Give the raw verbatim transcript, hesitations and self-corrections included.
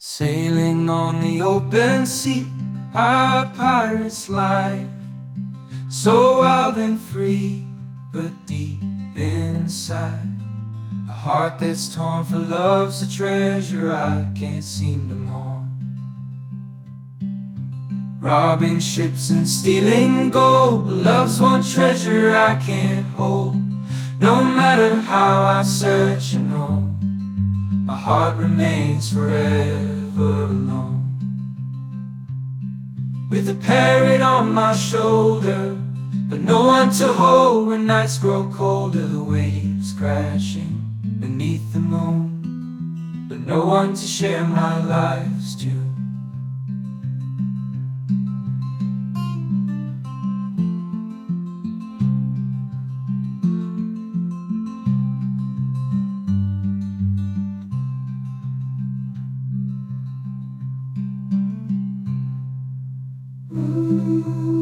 Sailing on the open sea, our pirate's life, so wild and free, but deep inside, a heart that's torn for love's a treasure I can't seem to mourn. Robbing ships and stealing gold, love's one treasure I can't hold. No matter how I search and roam, my heart remains forever alone. With a parrot on my shoulder, but no one to hold when nights grow colder. The waves crashing beneath the moon, but no one to share my life's tune. Ooh.